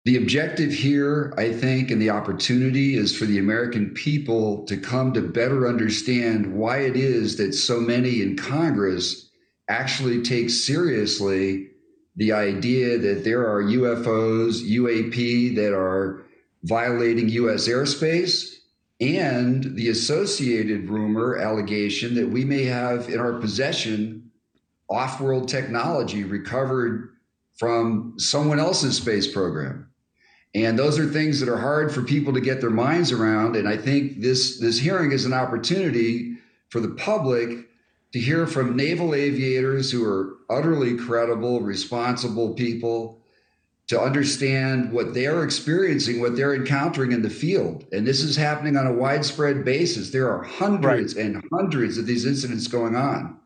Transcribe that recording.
The objective here, I think, and the opportunity is for the American people to come to better understand why it is that so many in Congress actually take seriously the idea that there are UFOs, UAP that are violating US airspace, and the associated rumor allegation that we may have in our possession off world technology recovered from someone else's space program. And those are things that are hard for people to get their minds around. And I think this hearing is an opportunity for the public to hear from naval aviators who are utterly credible, responsible people to understand what they're experiencing, what they're encountering in the field. And this is happening on a widespread basis. There are Right. hundreds and hundreds of these incidents going on.